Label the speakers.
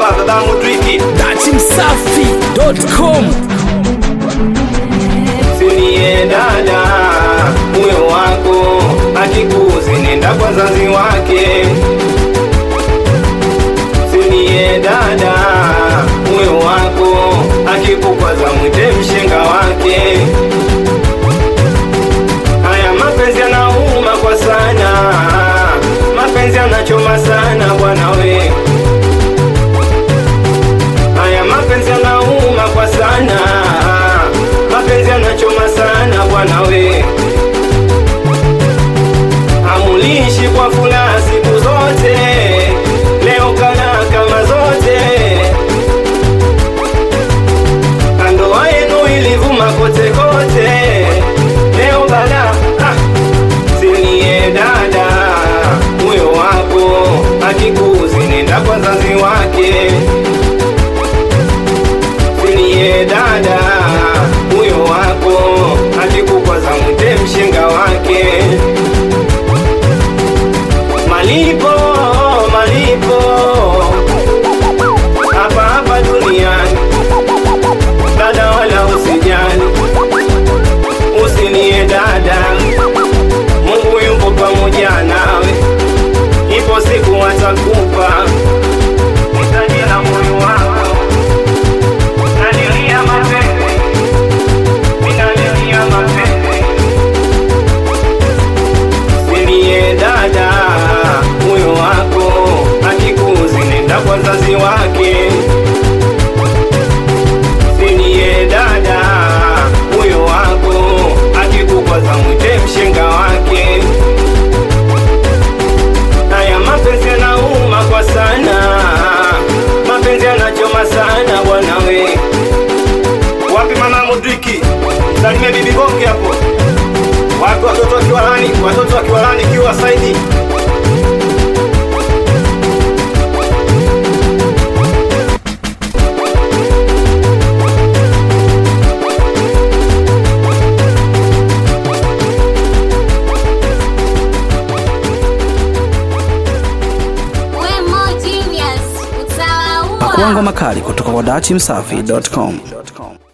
Speaker 1: hapa baba Mudriki
Speaker 2: datimsafi.com.
Speaker 1: Sinie dada moyo wako akikuzi nenda kwa zazi wake. Sinie dada moyo wako akikukwaza mwite mshenga wake. Haya mapenzi yanauma kwa sana, mapenzi yanachoma sana bwana we. Haya mapenzi yanauma kwa sana, mapenzi yanachoma sana bwana we. Hamulishi kwa furaha siku zote, leo kana kama zote. Ndoa yenu ilivuma kote kote, leo bala Sinie dada moyo wako akikuzi nenda kwa zazi wake. Sinie dada moyo wako akikukwaza mwite mshenga wake. Malipo malipo hapa hapa duniani, dada wala usijali. Usinie dada, Mungu yuko pamoja nawe, ipo siku atakupa hitaji la moyo wako. Nalilia mapenzi, ninalilia mapenzi. Sinie dada moyo wako akikuzi nenda kwa zazi wake. Sinie dada moyo wako akikukwaza mwite mshenga wake. Haya mapenzi yanauma kwa sana, mapenzi yanachoma sana bwana we. Wapi mama Mudriki? Salimia bibi Bonge hapo. Wapi watoto wa Kiwalani? Watoto wa Kiwalani kiwa Saidi.
Speaker 2: Pakuangwa makali kutoka kwa datimsafi.com.